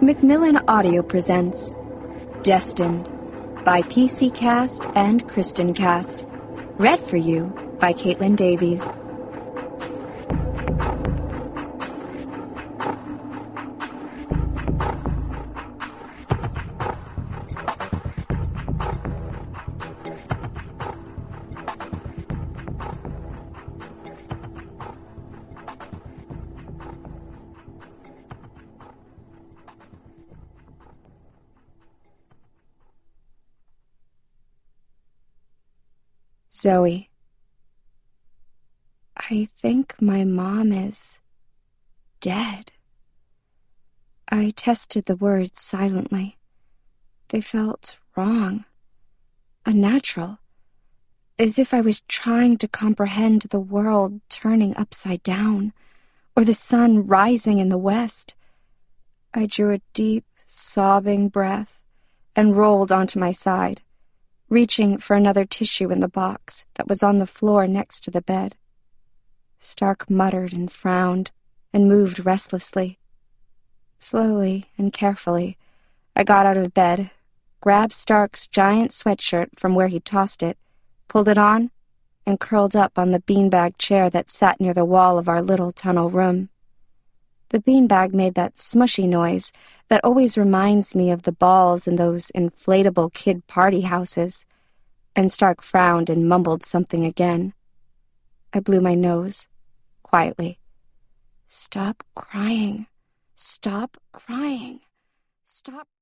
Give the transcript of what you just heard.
Macmillan Audio presents Destined by PC Cast and Kristen Cast. Read for you by Caitlin Davies. Zoe. I think my mom is dead. I tested the words silently. They felt wrong, unnatural, as if I was trying to comprehend the world turning upside down, or the sun rising in the west. I drew a deep, sobbing breath and rolled onto my side, reaching for another tissue in the box that was on the floor next to the bed. Stark muttered and frowned and moved restlessly. Slowly and carefully, I got out of bed, grabbed Stark's giant sweatshirt from where he'd tossed it, pulled it on, and curled up on the beanbag chair that sat near the wall of our little tunnel room. The beanbag made that smushy noise that always reminds me of the balls in those inflatable kid party houses, and Stark frowned and mumbled something again. I blew my nose, quietly. Stop crying. Stop crying. Stop